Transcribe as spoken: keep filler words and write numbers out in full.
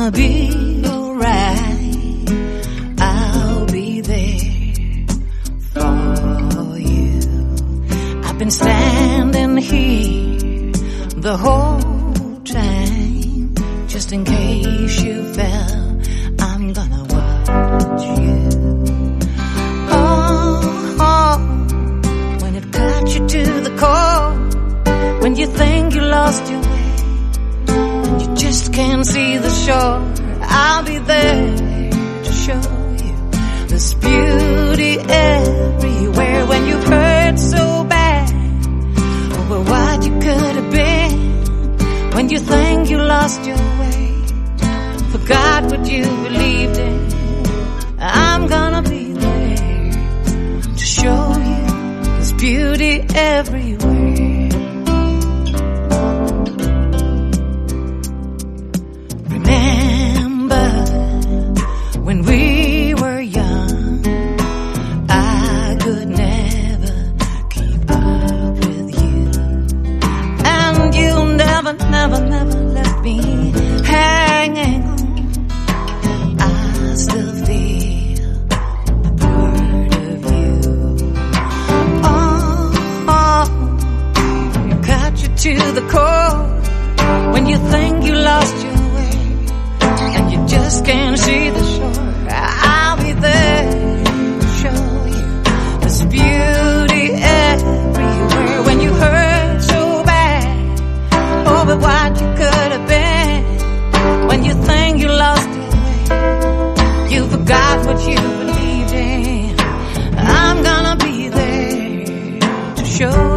gonna be alright. I'll be there for you. I've been standing here the whole time, just in case you fell. I'm gonna watch you. Oh, oh, when it cut you to the core, when you think you lost your way, and you just can't see the shore, I'll be there to show you there's beauty everywhere. When you hurt so bad over what you could have been, when you think you lost your way, forgot what you believed in, I'm gonna be there to show you there's beauty everywhere. Remember when we were young, I could never keep up with you, and you never, never, never left me hanging on. I still feel a part of you. Oh, oh, you cut you to the core, when you think you lost your and you just can't see the shore, I'll be there to show you there's beauty everywhere. When you hurt so bad over what you could have been, when you think you lost your way, you forgot what you believed in, I'm gonna be there to show